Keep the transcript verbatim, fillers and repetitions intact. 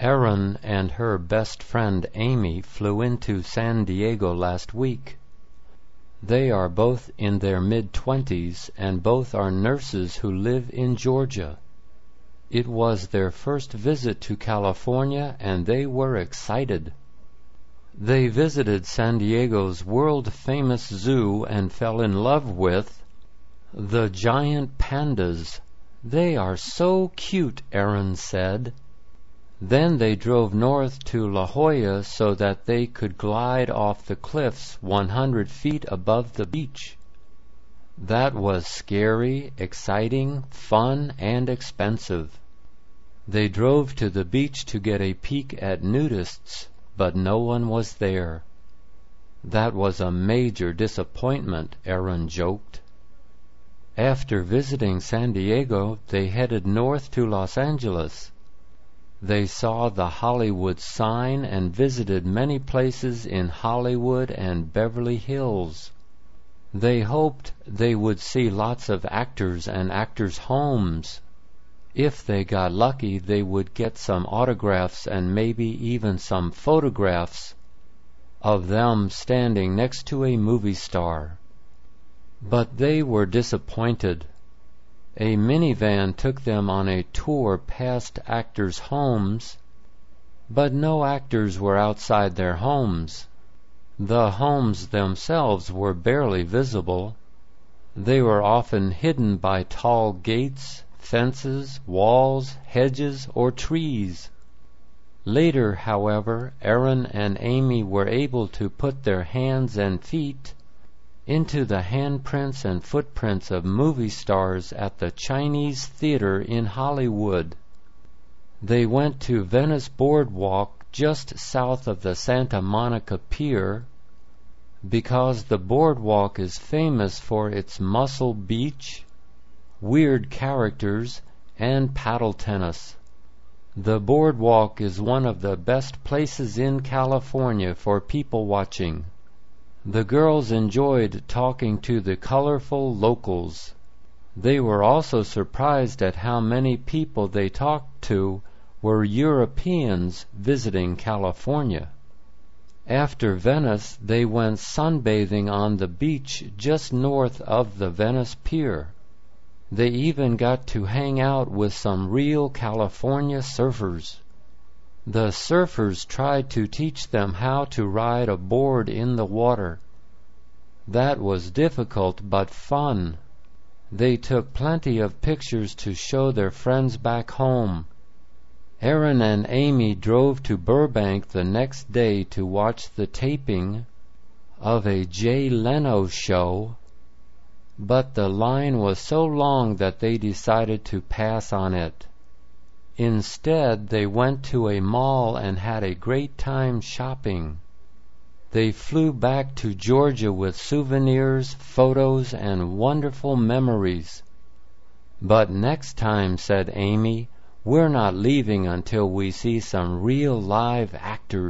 Erin and her best friend Amy flew into San Diego last week. They are both in their mid-twenties and both are nurses who live in Georgia. It was their first visit to California and they were excited. They visited San Diego's world-famous zoo and fell in love with the giant pandas. They are so cute, Erin said. Then they drove north to La Jolla so that they could glide off the cliffs one hundred feet above the beach. That was scary, exciting, fun, and expensive. They drove to the beach to get a peek at nudists, but no one was there. That was a major disappointment, Erin joked. After visiting San Diego, they headed north to Los Angeles. They saw the Hollywood sign and visited many places in Hollywood and Beverly Hills. They hoped they would see lots of actors and actors' homes. If they got lucky, they would get some autographs and maybe even some photographs of them standing next to a movie star. But they were disappointed. A minivan took them on a tour past actors' homes, but no actors were outside their homes. The homes themselves were barely visible. They were often hidden by tall gates, fences, walls, hedges, or trees. Later, however, Erin and Amy were able to put their hands and feet into the handprints and footprints of movie stars at the Chinese Theater in Hollywood. They went to Venice Boardwalk just south of the Santa Monica Pier because the boardwalk is famous for its Muscle Beach, weird characters, and paddle tennis. The boardwalk is one of the best places in California for people watching. The girls enjoyed talking to the colorful locals. They were also surprised at how many people they talked to were Europeans visiting California. After Venice, they went sunbathing on the beach just north of the Venice Pier. They even got to hang out with some real California surfers. The surfers tried to teach them how to ride a board in the water. That was difficult but fun. They took plenty of pictures to show their friends back home. Erin and Amy drove to Burbank the next day to watch the taping of a Jay Leno show, but the line was so long that they decided to pass on it. Instead, they went to a mall and had a great time shopping. They flew back to Georgia with souvenirs, photos, and wonderful memories. But next time, said Amy, we're not leaving until we see some real live actors.